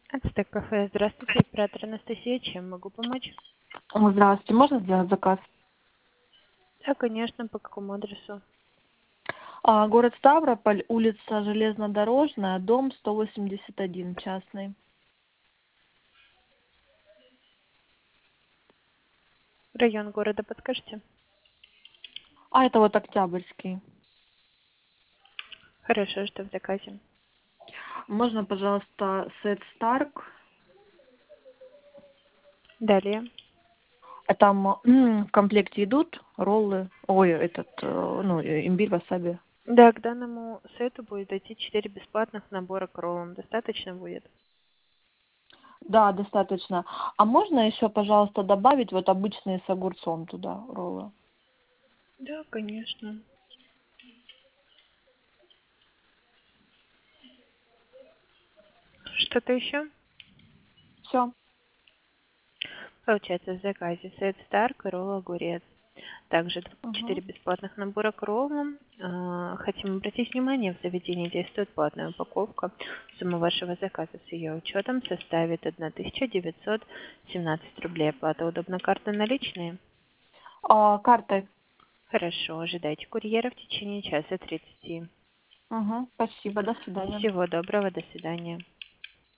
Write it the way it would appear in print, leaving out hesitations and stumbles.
Ацтек кафе. Здравствуйте, оператор Анастасия. Чем могу помочь? Здравствуйте, можно сделать заказ? Да, конечно. По какому адресу? Город Ставрополь, улица Железнодорожная, дом 181, частный. Район города подскажите? Это вот Октябрьский. Хорошо, что в заказе. Можно, пожалуйста, сет Старк? Далее. Там в комплекте идут роллы, имбирь, васаби. Да, к данному сету будет идти 4 бесплатных набора к роллам. Достаточно будет? Да, достаточно. А можно еще, пожалуйста, добавить вот обычные с огурцом туда роллы? Да, конечно. Что-то еще? Все. Получается в заказе сет Старк и ролл огурец. Также 4 бесплатных набора к роллам. Хотим обратить внимание, в заведении действует платная упаковка. Сумма вашего заказа с ее учетом составит 1917 рублей. Оплата удобна, карта наличные? Картой. Хорошо, ожидайте курьера в течение часа 30. Спасибо, до свидания. Всего доброго, до свидания.